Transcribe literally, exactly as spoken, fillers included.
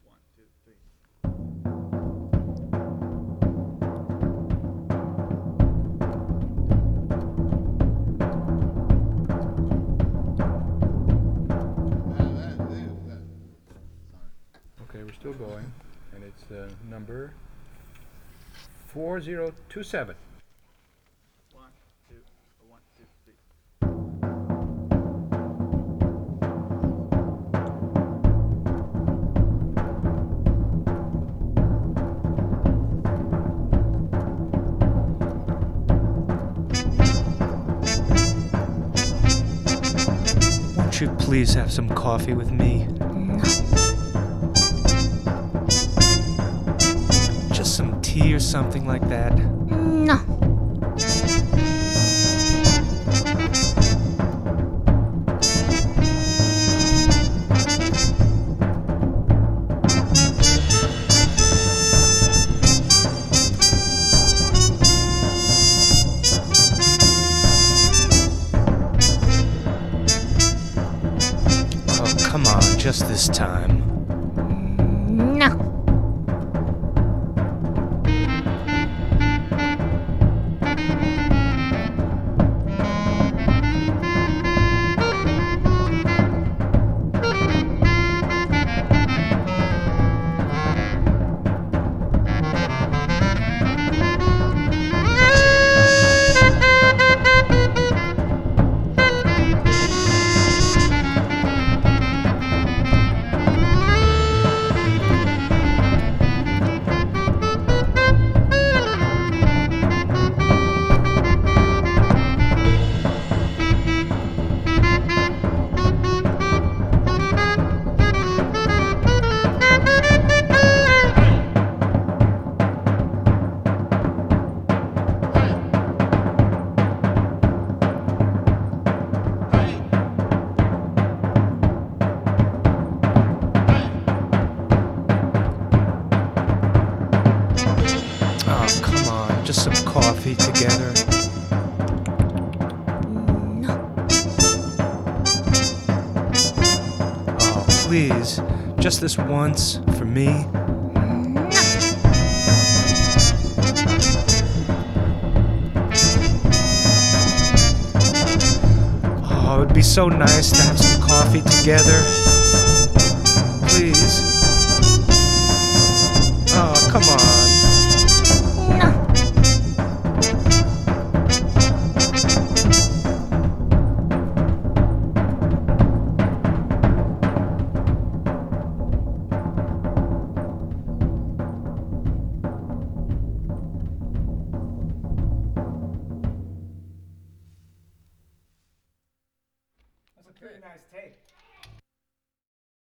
One, two, three. Okay, we're still going, and it's uh, number four zero two seven. One, two, one, two, three. Won't you please have some coffee with me? No. Just some tea or something like that? No. Oh, come on, just this time. No. Oh, come on, just some coffee together. No. Oh, please, just this once for me. No. Oh, it would be so nice to have some coffee together. Please. Oh, come on. No. That's a pretty nice take.